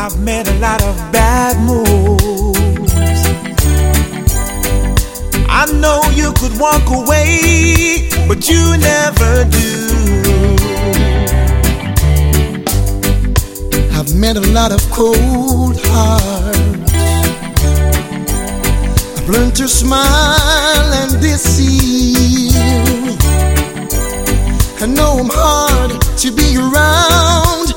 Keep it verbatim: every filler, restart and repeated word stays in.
I've made a lot of bad moves. I know you could walk away, but you never do. I've met a lot of cold hearts. I've learned to smile and deceive. I know I'm hard to be around,